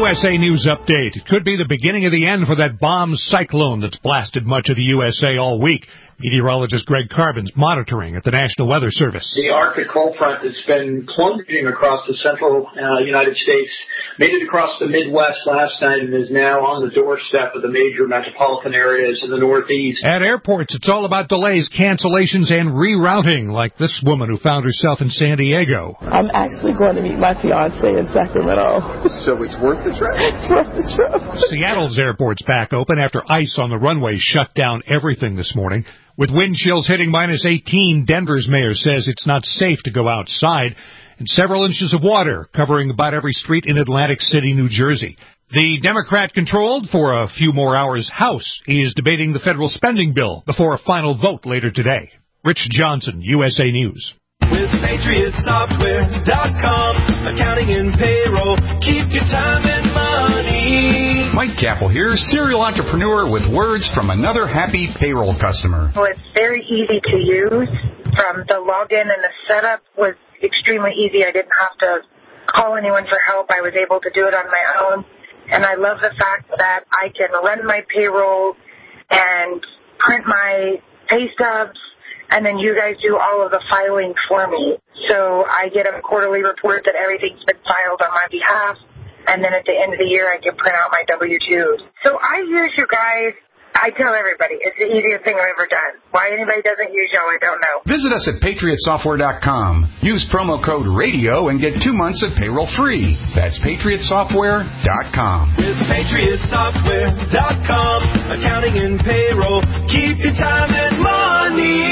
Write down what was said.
USA News Update. It could be the beginning of the end for that bomb cyclone that's blasted much of the USA all week. Meteorologist Greg Carbon's monitoring at the National Weather Service. The Arctic cold front that's been plunging across the central United States made it across the Midwest last night and is now on the doorstep of the major metropolitan areas in the Northeast. At airports, it's all about delays, cancellations, and rerouting, like this woman who found herself in San Diego. I'm actually going to meet my fiance in Sacramento. So it's worth the trip? It's worth the trip. Seattle's airport's back open after ice on the runway shut down everything this morning. With wind chills hitting minus 18, Denver's mayor says it's not safe to go outside, and several inches of water covering about every street in Atlantic City, New Jersey. The Democrat-controlled, for a few more hours, House is debating the federal spending bill before a final vote later today. Rich Johnson, USA News. With PatriotSoftware.com, accounting and payroll, keep your time and money. Mike Capel here, serial entrepreneur with words from another happy payroll customer. Well, it's very easy to use. From the login and the setup was extremely easy. I didn't have to call anyone for help. I was able to do it on my own. And I love the fact that I can run my payroll and print my pay stubs, and then you guys do all of the filing for me. So I get a quarterly report that everything's been filed on my behalf, and then at the end of the year I can print out my W-2s. So I use you guys. I tell everybody, it's the easiest thing I've ever done. Why anybody doesn't use y'all, I don't know. Visit us at PatriotSoftware.com. Use promo code RADIO and get 2 months of payroll free. That's PatriotSoftware.com. With PatriotSoftware.com, accounting and payroll, keep your time and money.